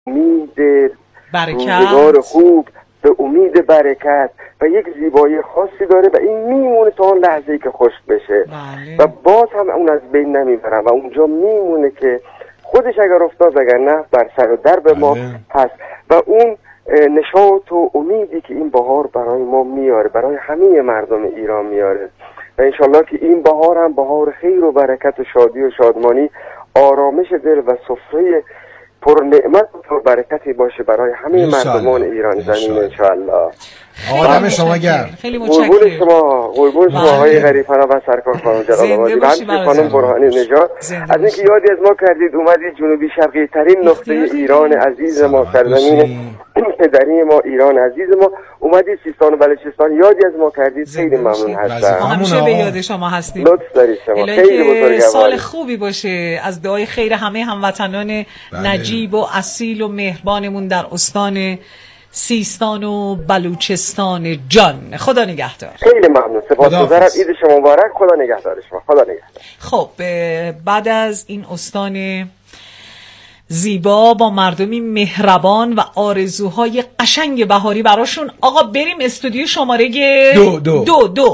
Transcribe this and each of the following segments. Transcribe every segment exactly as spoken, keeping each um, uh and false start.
امید برکت، خوب، به امید برکت و یک زیبایی خاصی داره و این میمونه تا اون لحظه‌ای که خشک بشه. بله. و باز هم اون از بین نمیبرن و اونجا میمونه که خودش اگر افتاد اگر نه بر سر و درب ما هست و اون نشاط و امیدی که این بهار برای ما میاره، برای همه مردم ایران میاره و انشالله که این بهار هم بهار خیر و برکت و شادی و شادمانی، آرامش دل و سفره پر نعمت و پر برکتی باشه برای همه مردمان ایران زمین انشالله. آدم شما گرم. خیلی متشکرم. قربون شما، قربون شما آقای غریب‌فنا و سرکار خانم جلال آبادی و همچنین خانم برهانی نژاد. از اینکه یادی از ما کردید اومدید جنوبی شرقی ترین نقطه ایران عزیز ما، سرزمین پدری ما ایران عزیز ما، اومدید سیستان و بلوچستان یادی از ما کردید. خیلی ممنون هستم. همیشه به یاد شما هستیم. لطف دارید شما. خیلی بزرگوار. سال خوبی باشه. از دعای خیر همه هموطنان نجیب و اصیل و مهربانمون در استان سیستان و بلوچستان جان. خدا نگهدار. خیلی ممنون. سپاسگزارم. عید شما مبارک. خدا نگهدار شما. خدا نگهدار. خب بعد از این استان زیبا با مردمی مهربان و آرزوهای قشنگ بهاری براشون، آقا بریم استودیو شماره دو دو دو دو.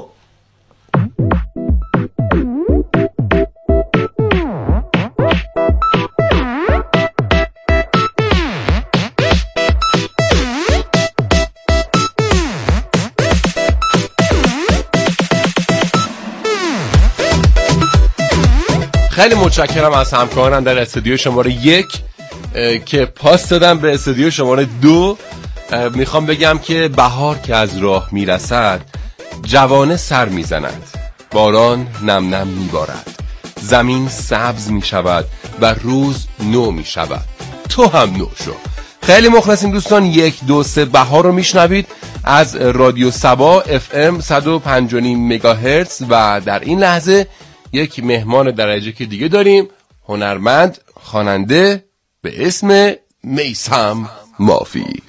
خیلی متشکرم از همکارانم در استودیو شماره یک که پاس دادم به استودیو شماره دو. میخوام بگم که بهار که از راه میرسد، جوانه سر میزند، باران نم نم میبارد، زمین سبز میشود و روز نو میشود، تو هم نو شو. خیلی مخلصیم دوستان. یک دو سه بهار رو میشنوید از رادیو سبا اف ام صد و پنج و نیم مگاهرتز و در این لحظه یک مهمان درجه که دیگه داریم، هنرمند خواننده به اسم میثم مافی.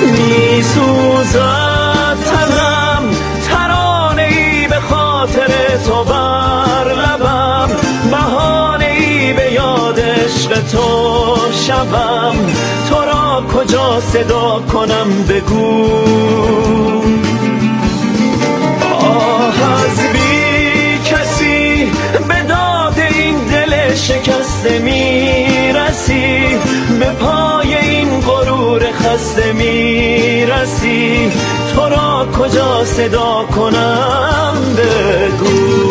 میسوزد تنم ترانه‌ای به خاطر تو بر لبم، بهانه‌ای به یاد عشق تو شبم، تو را کجا صدا کنم بگو. آه از بی کسی به داد این دل شکسته میرسی، به پای این غرور خسته میرسی، تو را کجا صدا کنم بگو.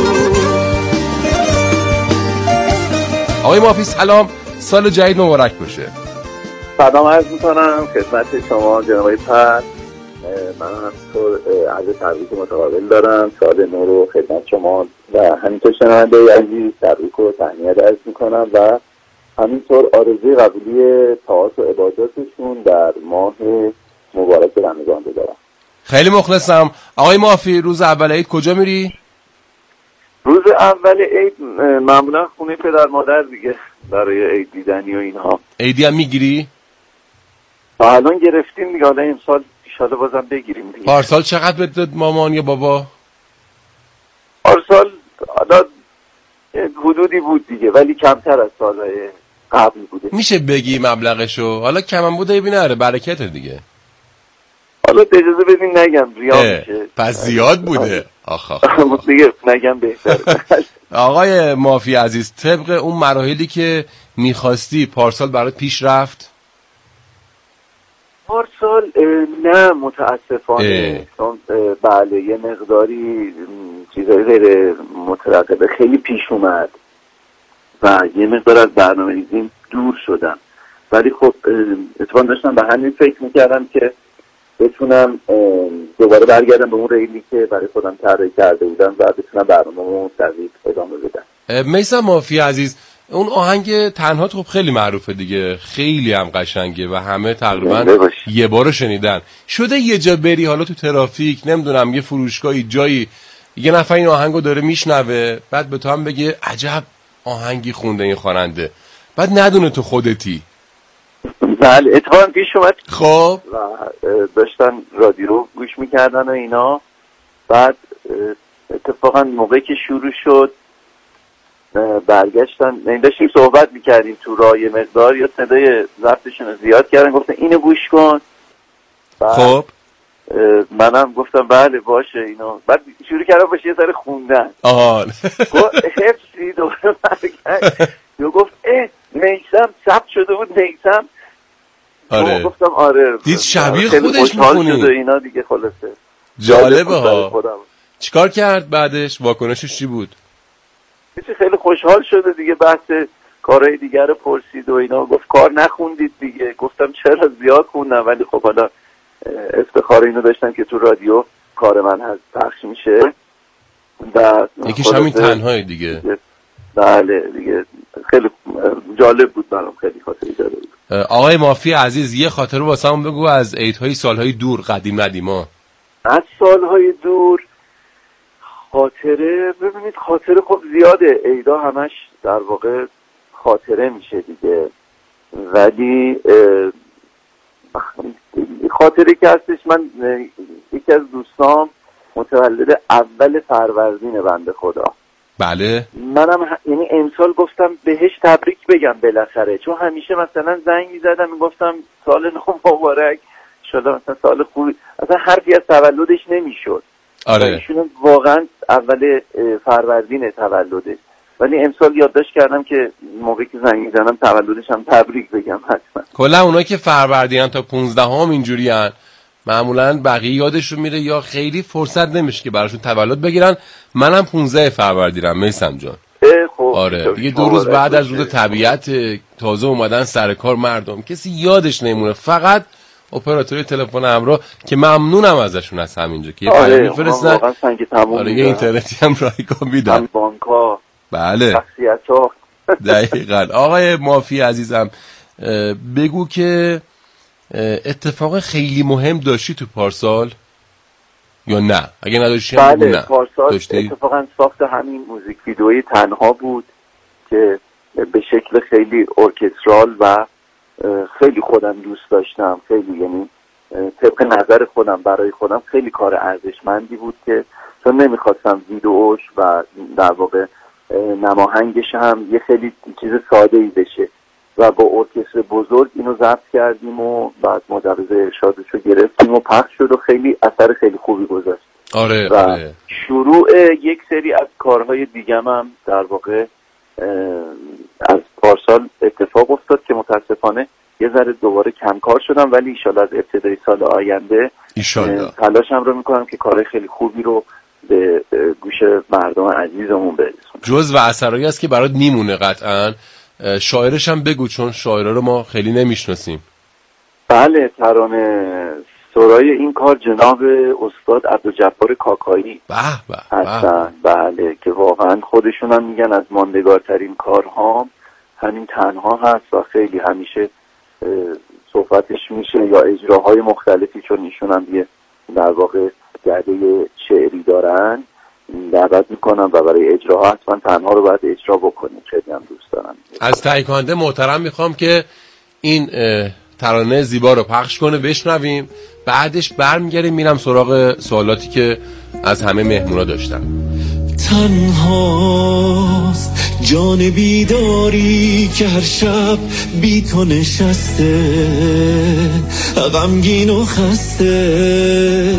آقای مافی سلام، سال جدید مبارک باشه. سلام عرض میکنم خدمت شما جناب پس. من همینطور عرض تبریک متقابل دارم، سال نو رو خدمت شما و همینطور شنونده عزیز تبریک و تهنیت عرض میکنم و همینطور آرزوی قبولی طاعات و عباداتشون در ماه مبارک رمضان رو دارم. خیلی مخلصم. آقای مافی روز اول عید کجا میری؟ روز اول عید معمولا خونه پدر مادر دیگه، برای عید دیدنی و اینها. عیدی هم میگیری؟ الان گرفتیم دیگه، حالا این سال ایشالا بازم بگیریم دیگه. پارسال چقدر بهت داد مامان یا بابا؟ پارسال حالا حدودی بود دیگه، ولی کمتر از سالهای قبل بوده. میشه بگی مبلغشو؟ حالا کمم بوده ایبی نره، برکت دیگه. حالا اجازه بدین نگم زیاد میشه. پس زیاد بوده. آخ آخ دیگه نگم بهتره. آقای مافی عزیز، طبق اون مراحلی که میخواستی پارسال برات پیش رفت؟ پارسال نه متاسفانه، چون بله یه مقداری چیزایی غیر مترقبه خیلی پیش اومد و یه مقدار از برنامه‌ریزیم دور شدم، ولی خب اتفاقا داشتم به همین فکر میکردم که بتونم دوباره برگردم به اون ریلی که برای خودم طراحی کرده بودم و بتونم برنامه‌مو دقیق ادامه بدم. میثم مافی عزیز، اون آهنگ تنهات خب خیلی معروفه دیگه، خیلی هم قشنگه و همه تقریبا یه بار شنیدن. شده یه جا بری حالا تو ترافیک، نمیدونم یه فروشگاهی جایی، یه نفر این آهنگو داره میشنوه، بعد به تو هم بگه عجب آهنگی خونده این خواننده، بعد ندونه تو خودتی. بله اتفاقا پیش اومد. خب و داشتن رادیو گوش میکردن و اینا، بعد اتفاقا موقعی که شروع شد برگشتن داشتیم صحبت میکردیم تو راه یه مقدار یا صدای ضبطشون رو زیاد کردن، گفتن اینو گوش کن. خب منم گفتم بله باشه اینو. بعد شروع کردم باشه یه ذره خوندن. آها گفت حفظی دوباره برگشت یا گفت اه میثم ثبت شده بود میثم. آره گفتم آره دید شبیه خودش میخونی اینا دیگه. خلاصه جالبه ها. چیکار کرد بعدش؟ واکنشش چی بود؟ خیلی خوشحال شده دیگه، بحث کارهای دیگر رو پرسید و اینا. گفت کار نخوندید دیگه. گفتم چرا زیاد خوندم، ولی خب حالا افتخار اینو داشتم که تو رادیو کار من هست پخش میشه و یکیش همین تنهای دیگه. بله دیگه خیلی جالب بود برام، خیلی خاطره جالب بود. آقای مافی عزیز یه خاطره واسمون بگو از عیدهای سالهای دور، قدیم ندیما. از سالهای دور خاطره، ببینید خاطره خب زیاده، عیدا همش در واقع خاطره میشه دیگه، ولی خاطره که هستش، من یکی از دوستام متولد اول فروردین بنده خدا. بله منم یعنی امسال گفتم بهش تبریک بگم بالاخره، چون همیشه مثلا زنگ میزدم میگفتم سال نو مبارک شده، مثلا سال خوبی، اصلا حرفی از تولدش نمیشد. آره ایشون واقعا اول فروردین تولده، ولی امسال یادداشت کردم که موقعی که زنگ میزنم تولدش هم تبریک بگم حتما. کلا اونایی که فروردین تا پونزدهم اینجوری ان، معمولا بقیه یادشون میره یا خیلی فرصت نمیشه که براشون تولد بگیرن. منم پونزده فروردینم میثم جان. خب آره دیگه دو روز بعد از روز طبیعت تازه اومدن سر کار مردم، کسی یادش نمونه، فقط اپراتوری تلفن همراه که ممنونم ازشون از همینجا که یه پیام میفرستن. واقعا سنگ تموم. آره یه اینترنتی هم رایگان میدن. بانک‌ها. بله. شخصیت‌ها. دقیقاً. آقای مافی عزیزم بگو که اتفاق خیلی مهم داشتی تو پارسال یا نه؟ اگه نداشتی هم بگو نه. بله پارسال اتفاقا ساخت همین موزیک ویدئوی تنها بود که به شکل خیلی ارکسترال و خیلی خودم دوست داشتم، خیلی یعنی طبق نظر خودم برای خودم خیلی کار ارزشمندی بود که چون نمیخواستم ویدئوش و در واقع نماهنگش هم یه خیلی چیز ساده‌ای بشه و با ارکستر بزرگ اینو ضبط کردیم و بعد مجوز ارشادش رو گرفتیم و پخش شد و خیلی اثر خیلی خوبی گذاشت. آره و آره. شروع یک سری از کارهای دیگم هم در واقع از پارسال اتفاق افتاد که متاسفانه یه ذره دوباره کم کار شدم، ولی ایشالا از ابتدای سال آینده تلاشم رو میکنم که کارهای خیلی خوبی رو به گوش مردم عزیزمون برسونم. جزء و اثرایی است که برات میمونه قطعاً. شاعرش هم بگو چون شاعرها رو ما خیلی نمیشناسیم. بله ترانه سرای این کار جناب استاد عبدالجبار کاکایی به به هستن. بله که واقعا خودشون هم میگن از ماندگارترین کارها همین تنها هست و خیلی همیشه صحبتش میشه یا اجراهای مختلفی، چون ایشون هم یه در واقع گرده شعری دارن، دعوت میکنم و برای اجراها حتما تنها رو باید اجرا بکنیم. خیلی هم دوست دارم. از تهیه کننده محترم میخوام که این ترانه زیبا رو پخش کنه بشنویم، بعدش برمیگردیم میرم سراغ سوالاتی که از همه مهمونا داشتم. تنهاست جان بیداری که هر شب بی تو نشسته، غمگین و خسته.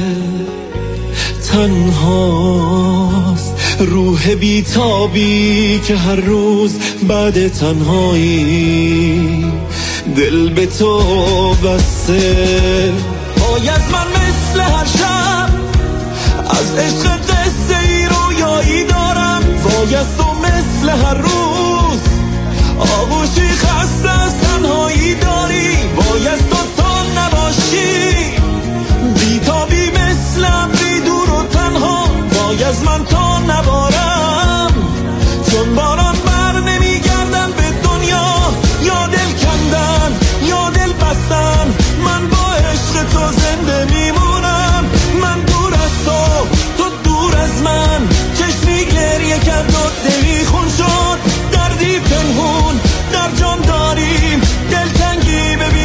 تنهاست روح بیتابی که هر روز بعد تنهایی دل به تو بسته. وای از من مثل هر شب از عشق قصه ای رویایی دارم، وای از تو مثل هر روز آغوشی خسته از تنهایی داری، وای از تو تا نباشی بیتابی مثل ابری دور و تنها، وای از من تا نبارم چون باران بر نمیگردن به دنیا، یا دل کندن یا دل بستن، من با عشق تو زنده میمونم. من دور از تو تو دور از من، چشمی گریه کرد و دلی خون شد، دردی پنهون در جان داریم، دلتنگی ببین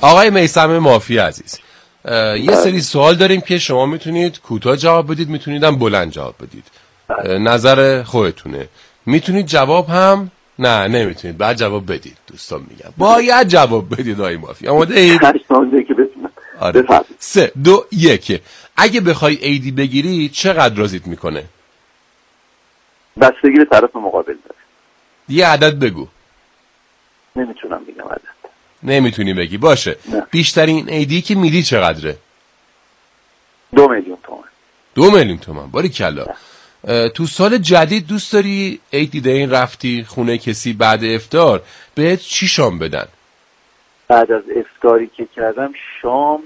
آقای میثم مافی عزیز، یه سری سوال داریم که شما میتونید کوتاه جواب بدید، میتونید هم بلند جواب بدید. نظر خودتونه. میتونید جواب هم نه نمیتونید، بعد جواب بدید. دوستان میگم باید جواب بدید. آقای مافی آماده اید؟ آره. سه دو یک. اگه بخوای ایدی بگیری چقدر رازیت میکنه؟ بستگی به طرف مقابل داره. یه عدد بگو. نمیتونم بگم عدد. نمیتونی بگی. باشه. نه. بیشترین ایدی که میدی چقدره؟ دو میلیون تومان. دو میلیون تومان. باریکلا. تو سال جدید دوست داری عید دیده این رفتی خونه کسی بعد افطار بهت چی شام بدن؟ بعد از افطاری که کردم شام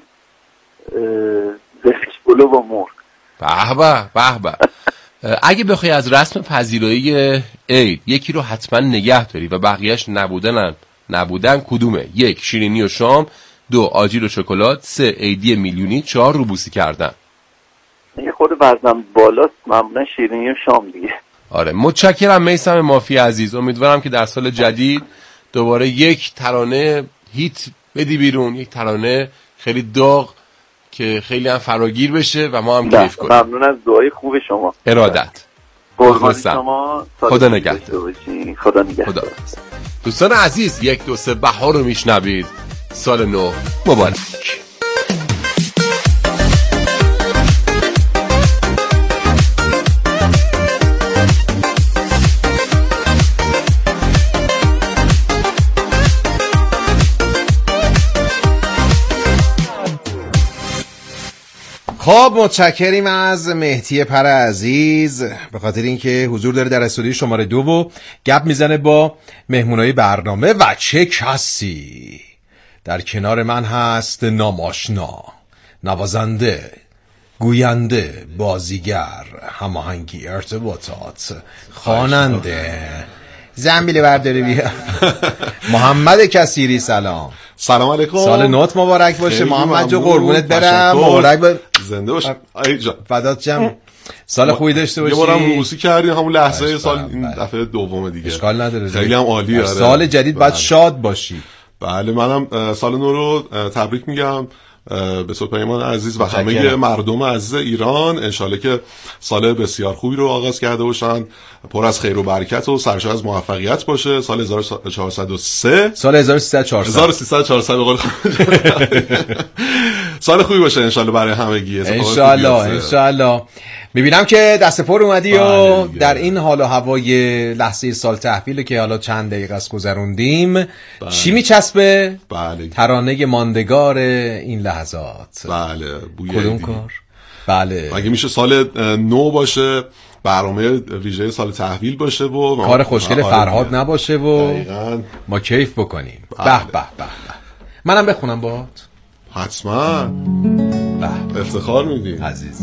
زرش پلو با مرغ. به به به به. اگه بخوای از رسم پذیرایی عید یکی رو حتما نگه داری و بقیهش نبودن نبودن کدومه؟ یک شیرینی و شام، دو آجیل و شکلات، سه عیدی میلیونی، چهار روبوسی کردن. یه خود وزنم بالاست، معمولا شیرینی و شام دیگه. آره متشکرم میثم مافی عزیز. امیدوارم که در سال جدید دوباره یک ترانه هیت بدی بیرون، یک ترانه خیلی داغ که خیلی هم فراگیر بشه و ما هم کیف کنیم. ممنون از دعای خوب شما. ارادت. قربان شما. خدا نگهدار. خدا نگهدار. دوستان عزیز یک دو سه بهار رو میشنوید. سال نو مبارک. خب متشکریم از مهدی پر عزیز به خاطر اینکه حضور داره در استودیو شماره دو و گپ میزنه با مهمونای برنامه. و چه کسی در کنار من هست؟ ناماشنا، نوازنده، گوینده، بازیگر، هماهنگی، ارتباطات، خواننده، زنبیل برداری بیا محمد کثیری. سلام. سلام علیکم. سال نوت مبارک باشه محمد جو. قربونت برم. مبارک باشه. زنده باش. ای جان. فدات شم. سال خوبی داشته باشی. یه بارم موسیقی کردیم همون لحظه سال، این دفعه دوم دیگه. اشکال نداره. خیلی هم عالیه. سال جدید باید شاد باشی. بله منم سال نو رو تبریک میگم به صوت پیمان عزیز و همه مردم عزیز ایران. انشالله که سال بسیار خوبی رو آغاز کرده باشن، پر از خیر و برکت و سرشار از موفقیت باشه. سال هزار و چهارصد و سه سال هزار و سیصد و چهارصد هزار و سیصد و چهارصد به قول سال خوبی باشه انشالله برای همگی. انشالله انشالله. میبینم که دست پر اومدی و در این حال و هوای لحظه سال تحویل که حالا چند دقیقه از گذروندیم. بله. چی میچسبه؟ بله. ترانه ماندگار این لحظات. بله. بوی کدوم کار؟ بله. مگه میشه سال نو باشه، برنامه ویژه سال تحویل باشه و کار خوشگل فرهاد نباشه و دقیقاً ما کیف بکنیم. به به به به. منم بخونم باهات. حتما. به افتخار میدیم عزیز.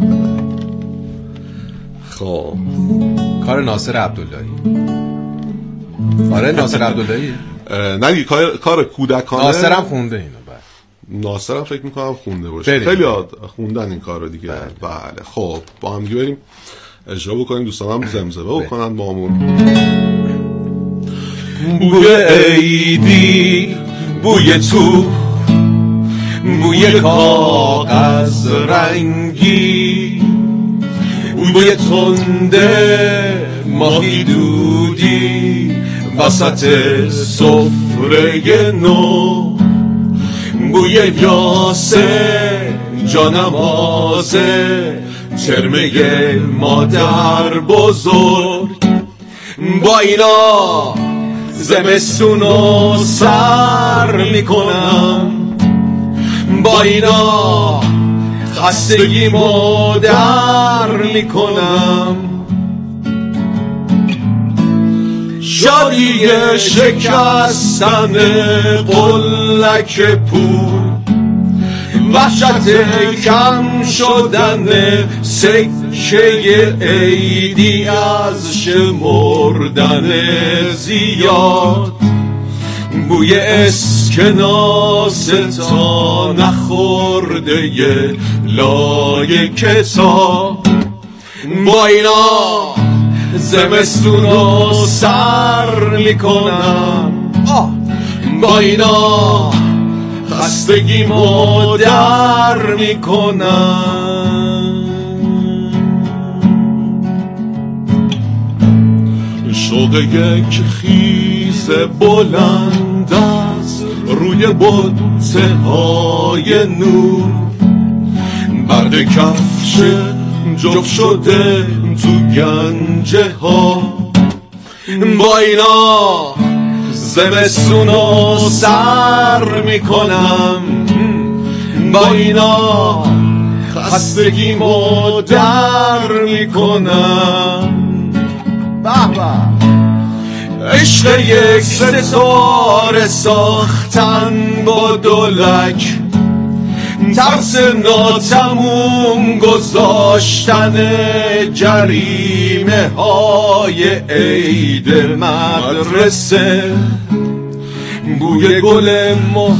خب کار ناصر عبداللهی. آره ناصر عبداللهی. نه کار کار کودکانه. ناصرم خونده اینو. بله ناصرم فکر میکنم خونده باشه. خیلی ها خوندن این کارو دیگه. بله, بله. خب با هم دیگه بریم اجرا بکنیم. دوستانم زمزمه بکنن بامون. بوی عیدی، بوی تو، بوی کاغذ رنگی، بوی تنده ماهی دودی وسط سفره نو، بوی یاسه جانمازه ترمه مادر بزرگ. با اینا زمستونو سر میکنم، با اینا خستگیمو در میکنم. شادی شکستن قلک پول، وحشت کم شدن سکه عیدی از شمردن زیاد، بوی اسکناس تا نخورده لای کتاب. با اینا زمستونو سر میکنم، با اینا خستگیمو در میکنم. شوق یک خیز بلند است روی بوته های نور، برق کفش جفت شده تو گنجه ها. با اینا زمستونو سر میکنم، با اینا خستگیمو در میکنم. بابا عشق یک ستاره ساختن با دولک، ترس ناتموم گذاشتن جریمه های عید مدرسه، بوی گل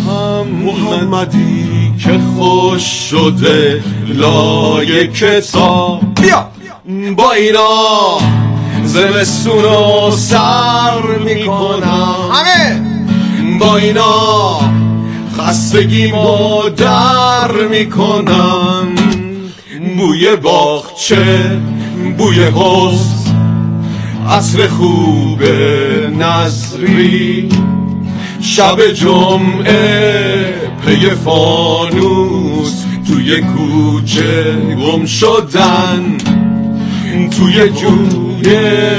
محمدی که خوش شده لای کتاب. بیا با اینا زمستونو سر میکنم، همه با اینا خستگیمو در میکنم. بوی باغچه، بوی حسن، عصر خوب نظری، شب جمعه پی فانوس توی کوچه گم شدن، توی جوی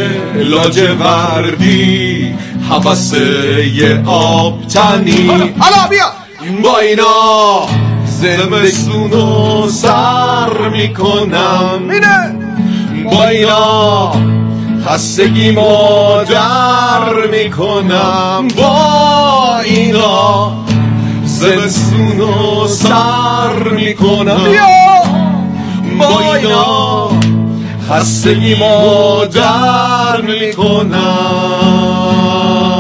لاجوردی حواسه آب تنی. حالا بیا با اینا زمستونو سر میکنم، با اینا خستگیمو در میکنم. با اینا زمستونو سر میکنم، با اینا خستگیمو در میکنم.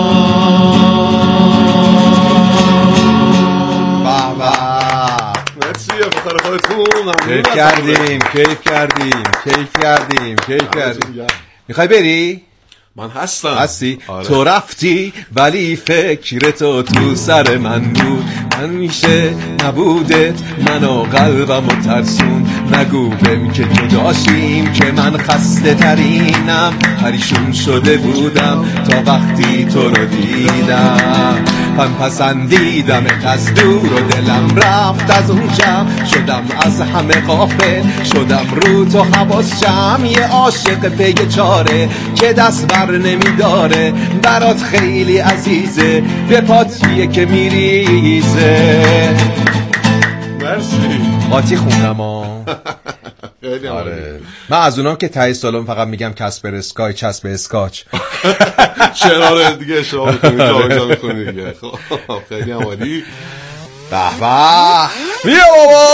کیف کردیم کیف کردیم کیف کردیم کیف کردیم. میخوای بری؟ من هستم. هستی؟ آره. تو رفتی ولی فکر تو تو سر من بود، من میشه نبوده منو قلبمو ترسون. نگو بهم که جداشیم که من خسته ترینم، پریشون شده بودم تا وقتی تو رو دیدم. من پسندیدمت از دور و دلم رفت از اون جمع، شدم از همه غافل شدم رو تو حواس جمع. یه عاشق پی چاره که دست بر نمیداره، برات خیلی عزیزه به پاتیه که میریزه. مرسی. قاطی خوندم ها. آره. من از اونام که تایی سالم فقط میگم کسپر اسکای چسب اسکاچ. چرا دیگه شما میکنید جا جا میکنید دیگه. خب خیلی عالی. به به بیا بابا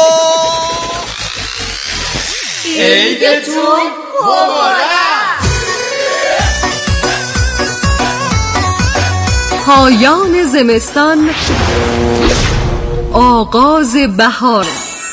عیدتون مبارک. پایان زمستان، آغاز بهار.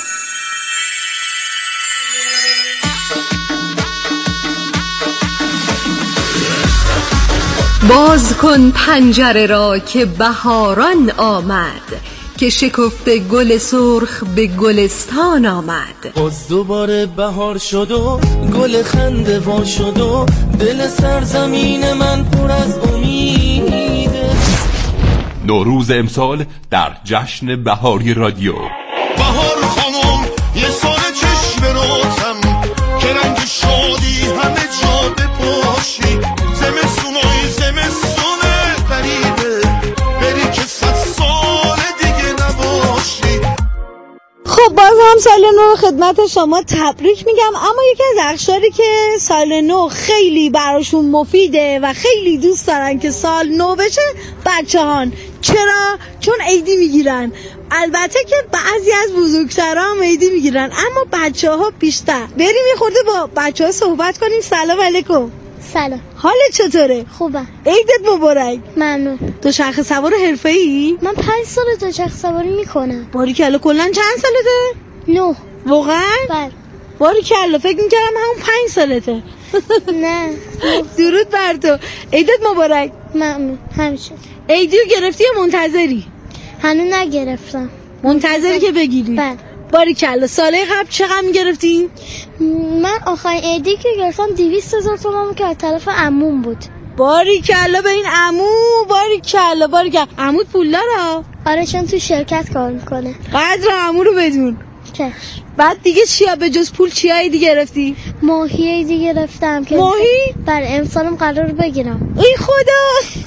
باز کن پنجره را که بهاران آمد، که شکفته گل سرخ به گلستان آمد. باز دوباره بهار شد و گل خنده وا شد و دل سرزمین من پر از امیده. نوروز امسال در جشن بهاری رادیو. بهار خانم یه سال چشم روتم که رنگ شادی همه جا بپاشی. زمستونای زمستونه غریبه بری که صد سال دیگه نباشی. خب باز هم سال نو خدمت شما تبریک میگم، اما یکی از اخشاری که سال نو خیلی براشون مفیده و خیلی دوست دارن که سال نو بشه بچه هان. چرا؟ چون عیدی میگیرن. البته که بعضی از بزرگترها هم عیدی میگیرن، اما بچه ها بیشتر. بریم یه خورده با بچه ها صحبت کنیم. سلام علیکم. سلام. حالت چطوره؟ خوبم. عیدت مبارک. ممنون. تو چرخ سوار حرفه‌ای؟ من پنج ساله تو چرخ سواری میکنم. باریکلا. کلا چند سالته؟ نه. واقعا؟ بله. باریکلا. فکر میکردم همون پنج سالته. نه. درود بر تو. عیدت مبارک. ممنون. همیشه. عیدیو گرفتی یا منتظری؟ هنوز نگرفتم. منتظری که بگیری؟ بله. باریکلا. ساله قبل چقدر میگرفتی؟ من آخرین عیدی که گرفتم دویست هزار تومان که از طرف عموم بود. باریکلا به این عمو. باریکلا باریکلا. عموت پولداره؟ آره چون تو شرکت کار میکنه. قدر عمو رو بدون. چش. بعد دیگه چیا به جز پول چیایی دیگه گرفتی؟ ماهی دیگه گرفتم که ماهی؟ بله امسالم قرار بگیرم. ای خدا.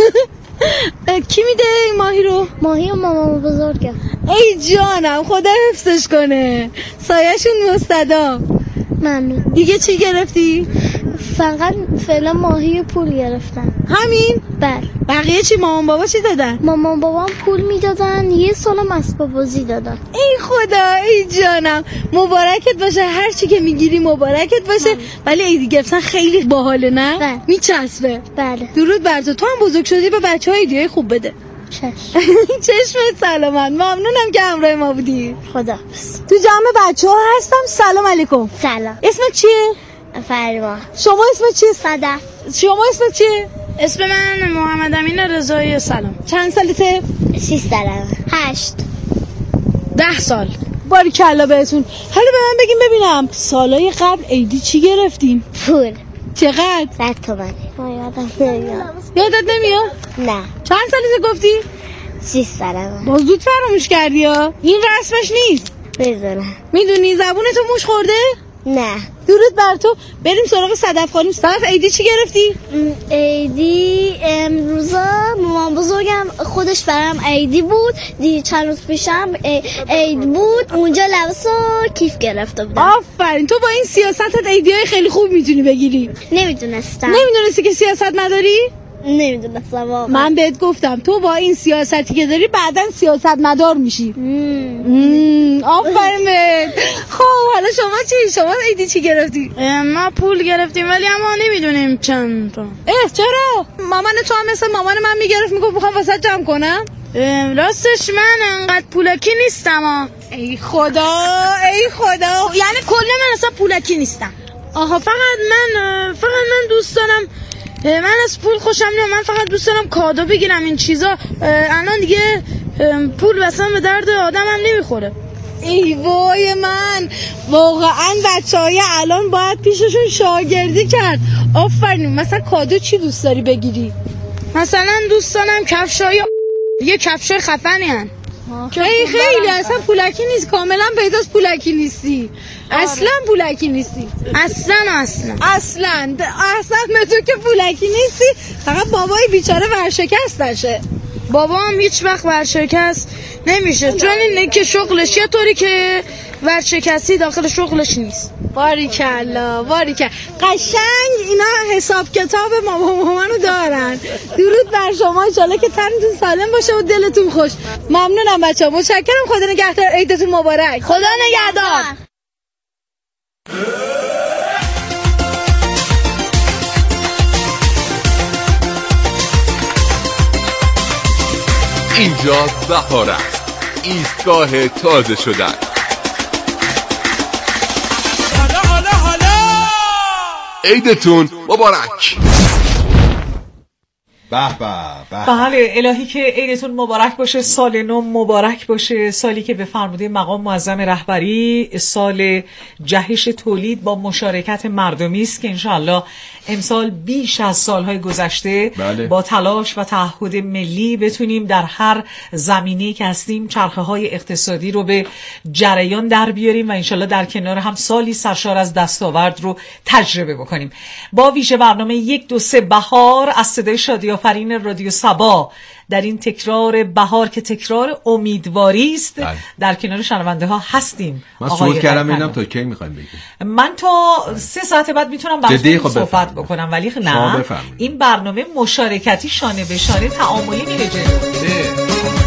کی میده این ماهی رو؟ ماهی و مامان بزرگم. ای جانم خدا حفظش کنه. سایه‌شون مستدام. ممنون. دیگه چی گرفتی؟ فقط فعلا ماهی و پول گرفتم. همین؟ بله. بقیه چی؟ مامان بابا چی دادن؟ مامان بابام پول میدادن، یه سالم اسباب بازی دادن. ای خدا ای جانم مبارکت باشه. هر چی که میگیری مبارکت باشه. ولی عیدی گرفتن خیلی باحاله نه؟ بله. میچسبه. بله. درود بر تو. تو هم بزرگ شدی به بچه‌ها ایدیای خوب بده. چشم. چشمت سلامت. ممنونم که همراه ما بودی. خداحافظ. تو جمع بچه‌ها هستم. سلام علیکم. سلام. اسمت چیه؟ فرما. شما اسمت چیه؟ صدف. شما اسمت چیه؟ اسم من محمد امین رضایی. سلام. چند سالته؟ شش سالمه. هشت. ده سال. باریکلا بهتون. حالا به من بگیم ببینم سالای قبل عیدی چی گرفتین؟ پول. چقدر؟ صد تومن. یادم نمیاد. یادت نمیاد؟ نه. چند سالته گفتی؟ شش سالمه. باز زود فراموش کردی ها. این رسمش نیست. میدونم. میدونی زبونتو موش خورده؟ نه. درود بر تو. بریم سراغ صدف خانم. صدف عیدی چی گرفتی؟ عیدی امروزا مامان بزرگم خودش برام عیدی بود. دی چند روز پیشم عید بود. اونجا لباس و کیف گرفته بودم. آفرین. تو با این سیاستت عیدیای خیلی خوب میتونی بگیری. نمیدونستم. نمیدونستی که سیاست نداری؟ نمیدونستم واقعا. من بهت گفتم تو با این سیاستی که داری بعداً سیاست مدار میشی. آفرین بهت. خب حالا شما چی؟ شما عیدی چی گرفتی؟ ما پول گرفتیم ولی اما نمیدونیم چند تا. اه چرا؟ مامان تو هم مثل مامان من میگرفت میگفت میخوام واسه جمع کنم. راستش من انقدر پولکی نیستم ها. ای خدا ای خدا. یعنی کل من اصلا پولکی نیستم. آها فقط من فقط من دوست دارم. من از پول خوشم نمیاد. من فقط دوست دارم کادو بگیرم این چیزا. الان دیگه پول مثلا به درد آدم هم نمیخوره. ای وای من واقعا بچهای الان باید پیششون شاگردی کرد. آفرین. مثلا کادو چی دوست داری بگیری؟ مثلا دوست دارم کفشای یه کفشای خفنی هن. ای خیلی اصلا پولکی نیست. کاملا پیداست پولکی نیستی. اصلا پولکی نیستی. اصلا اصلا اصلا اصلا تو که پولکی نیستی. فقط بابای بیچاره ورشکستشه. بابا هم هیچ وقت ورشکست نمیشه چون اینه که شغلش یه طوری که ورشکستی داخل شغلش نیست. باریکلا باریکلا. قشنگ اینا حساب کتاب مامان مامانو دارن. درود بر شما. انشالله که تنتون سالم باشه و دلتون خوش. ممنونم بچه‌ها. متشکرم. خدا نگهدار. عیدتون مبارک. خدا نگهدار. اینجا بهار است. ایستگاه تازه شدن. عیدتون مبارک. به به به. بله الهی که عیدتون مبارک باشه. سال نو مبارک باشه. سالی که به فرموده مقام معظم رهبری سال جهش تولید با مشارکت مردمی است که انشاءالله امسال بیش از سالهای گذشته بله. با تلاش و تعهد ملی بتونیم در هر زمینه‌ای که هستیم چرخه های اقتصادی رو به جریان در بیاریم و انشاءالله در کنار هم سالی سرشار از دستاورد رو تجربه بکنیم. با ویژه برنامه یک دو سه بهار از صدای شادی آفرین رادیو سبا در این تکرار بهار که تکرار امیدواری است در کنار شنونده ها هستیم. من صحبت کردم اینم تا کی میخوایم بگیم؟ من تا سه ساعت بعد میتونم براتون صحبت بکنم ولی نه این برنامه مشارکتی شانه به شانه تعاملی میره جلو.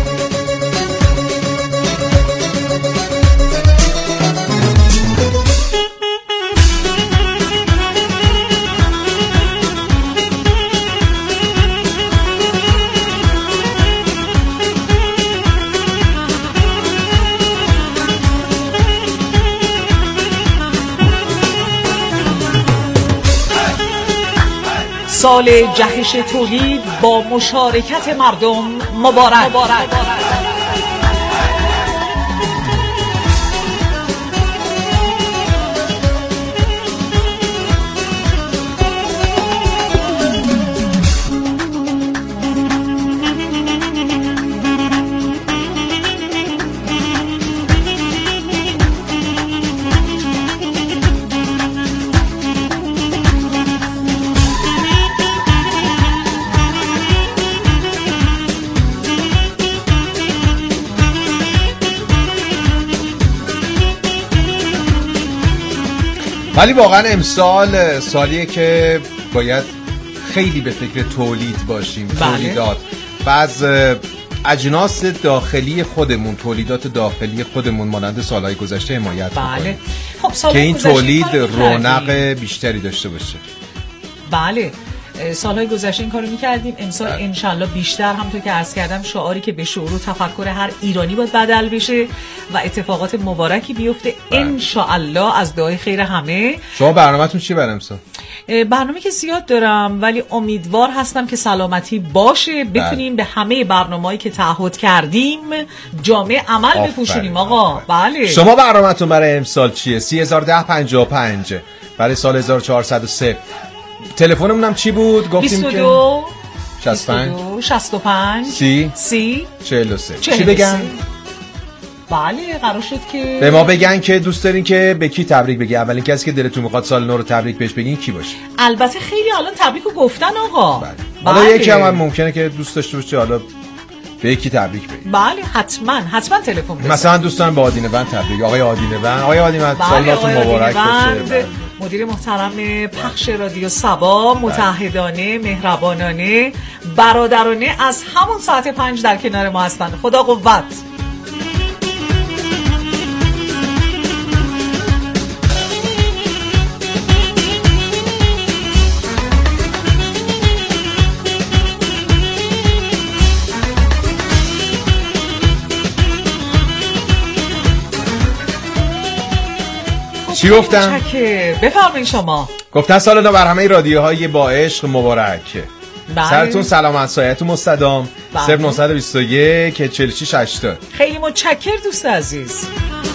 سال جهش تولید با مشارکت مردم مبارک. مبارک. ولی واقعا امسال سالیه که باید خیلی به فکر تولید باشیم. بله. تولیدات و از اجناس داخلی خودمون، تولیدات داخلی خودمون مانند سالهای گذشته حمایت بله. خب سالهای که این تولید رونق بیشتری داشته باشه. بله سالهای گذشته این کارو میکردیم. امسال انشالله بیشتر، همونطور که عرض کردم شعاری که به شعور و تفکر هر ایرانی باید بدل بشه و اتفاقات مبارکی بیفته انشالله از دعای خیر همه. شما برنامه‌تون چی برای امسال؟ برنامه که زیاد دارم ولی امیدوار هستم که سلامتی باشه، بتونیم به همه برنامه‌ای که تعهد کردیم جامع عمل بپوشونیم آقا. بله شما برنامه‌تون برای امسال چیه؟ سه هزار و ده پنجاه و پنج برای سال هزار و چهارصد و سه. تلفنمون هم چی بود؟ گفتیم بیست و دو که شصت و پنج شصت و پنج سی سی چهل و سه. چی بگن؟ بله قرار شد که به ما بگن که دوست دارین که به کی تبریک بگی. اولین کسی که دلتون میخواد سال نو رو تبریک بهش بگین کی باشه؟ البته خیلی الان تبریکو گفتن آقا. بله. حالا بله. یکی هم ممکنه که دوست داشته باشه حالا به یکی تبریک بگی. بله حتما حتما تلفن بزنید. مثلا دوستان با آدینه بند تبریک. آقای آدینه بند، آقای آدینه بند سالتون مبارک باشه. مدیر محترم پخش رادیو سبا متحدانه مهربانانه برادرانه از همون ساعت پنج در کنار ما هستند. خدا قوت. چی گفتن؟ بفرمایید شما. گفتن سال نو بر همه رادیوهای با عشق مبارک. بله. سرتون سلامت، سایتون مستدام. بله. صفر نه دو یک چهل و شش هشتاد. خیلی متشکر دوست عزیز.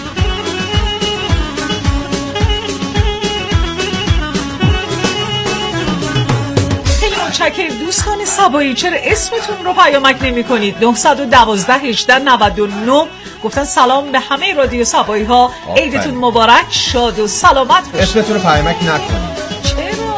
خیلی متشکر دوستان سبایی. چرا اسمتون رو پیامک نمی کنید؟ نه یک دو هجده نود و نه. گفتن سلام به همه رادیو سبایی ها، عیدتون مبارک، شاد و سلامت باشید. اسمتون رو پیامک نکنید. چرا؟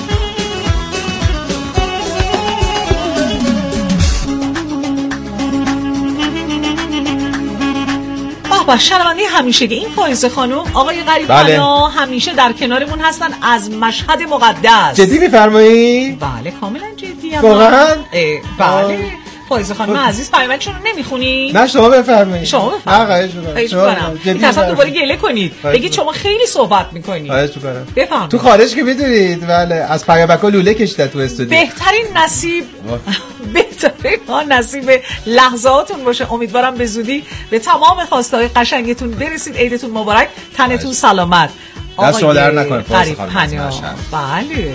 بابا شنونده همیشگی این فایزه خانم آقای غریب بله. همیشه در کنارمون هستن از مشهد مقدس. جدی میفرمایی؟ بله کاملا جدی ام. واقعا؟ بله فایزه خانم عزیز پیامکشون رو نمیخونی؟ نه شما بفرمایید. شما بفرمایید. شما میترسم دوباره گله کنید بگید شما خیلی صحبت میکنید. بفرمایید. تو خارج که میدونید بله از پیامکا لوله کشیده تو استودیو. بهترین نصیب بهترین ها نصیب لحظاتون باشه. امیدوارم به زودی به تمام خواسته‌های قشنگتون برسید. عیدتون مبارک، تنتون سلامت. دست شما در نکنه فایزه خانم. بله.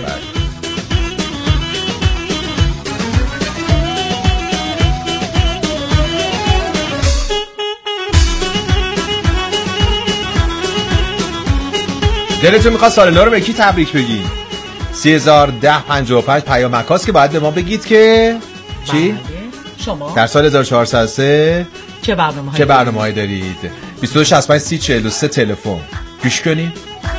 دلتون میخواد سال نو رو به کی تبریک بگی؟ سه هزار و ده پنجاه و پنج پیامک هاست که باید به ما بگید که چی؟ بله. شما در سال هزار و چهارصد و سه چه برنامه‌هایی چه برنامه‌هایی دارید؟ بیست و دو شصت و پنج سی چهل و سه تلفن گوش کنید.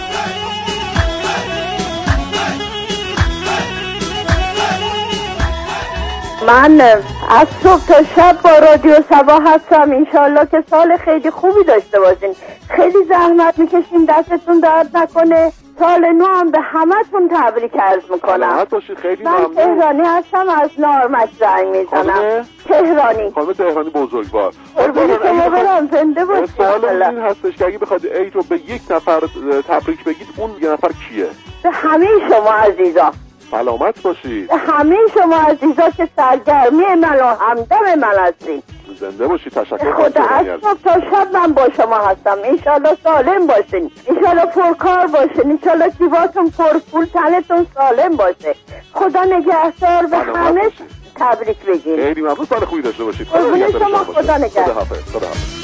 من از صبح تا شب با رادیو سبا هستم. انشالله که سال خیلی خوبی داشته باشین. خیلی زحمت میکشین، دستتون درد نکنه. سال نو هم به همتون تبریک عرض میکنم. خیلی من تهرانی هستم، از نارمک زنگ میزنم. تهرانی خانم تهرانی بزرگوار. قربون شما برم، زنده باشید. سوال این هستش که اگه بخواید عید رو به یک نفر تبریک بگید اون یه نفر کیه؟ به همه شما عزیزا. سلامت باشید. همه شما عزیزا که سرگرمی من و همدم من هستید. زنده باشید. تشکر. خدا از صبح تا شب من با شما هستم. انشالله سالم باشین، انشالله پرکار باشین، انشالله جیباتون پرپول، تنتون سالم باشه. خدا نگهدار به همه تبریک بگین. خیلی ممنون. سال خوبی داشته باشید. قربون شما. خدا نگهدار. خدا حافظ. خدا حافظ.